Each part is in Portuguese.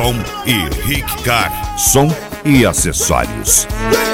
Som e Rick Car, som e acessórios.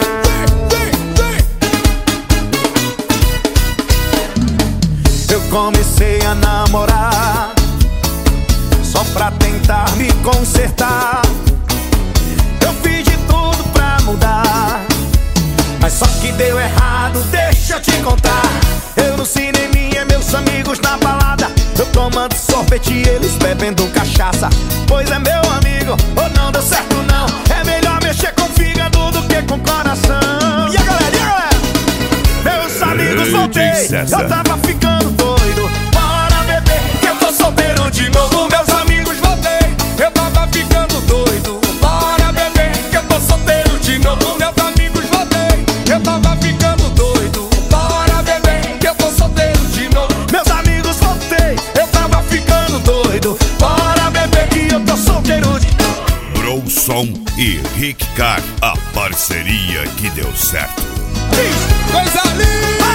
Eu comecei a namorar só pra tentar me consertar. Eu fiz de tudo pra mudar, mas só que deu errado, deixa eu te contar. Eu no cineminha, meus amigos na balada, eu tomando sorvete e eles bebendo cachaça. Pois é, meu amigo, ou não deu certo não. É melhor mexer com o fígado do que com o coração. E a galera, e a galera? Meus amigos, voltei, eu tava ficando doido. Bora beber, que eu tô solteiro de novo. Meus amigos, voltei, eu tava ficando doido. Bora beber, que eu tô solteiro de novo. Meus amigos, voltei, eu tava ficando doido. Bora beber, que eu tô solteiro de novo. Meus amigos, voltei, eu tava ficando doido. Bora beber, que eu tô solteiro de novo. Bro Som e Rick Car, a parceria que deu certo. Coisa linda!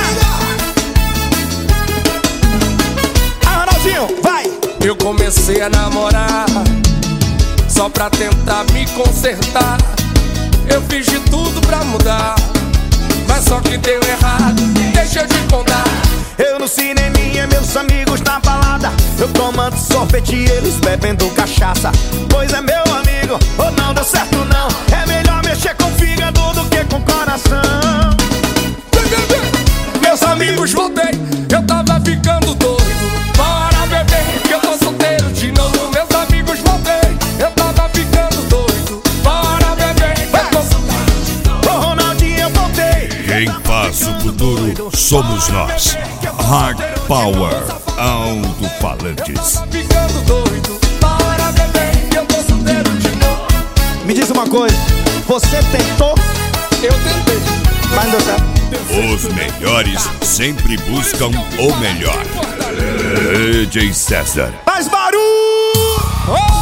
Arnaldinho, vai! Eu comecei a namorar só pra tentar me consertar. Eu fiz de tudo pra mudar, mas só que deu errado, deixa eu te contar. Eu no cineminha, meus amigos na balada, eu tomando sorvete e eles bebendo cachaça. Pois é, meu amigo, ou não deu certo não. É melhor mexer com o fígado do que com o coração. Meus amigos, voltei, eu tava ficando doido. Bora beber, que eu tô solteiro de novo. Meus amigos, voltei, eu tava ficando doido. Bora beber, que eu tô solteiro de novo. Ô Ronaldinho, eu voltei. Quem faz o futuro somos nós. Hard Power, alto-falantes. Ficando doido, bora beber, que eu tô solteiro de novo. Me diz uma coisa, você tentou, Eu tentei, mas não deu certo. Os melhores sempre buscam o melhor. DJ César. Faz barulho!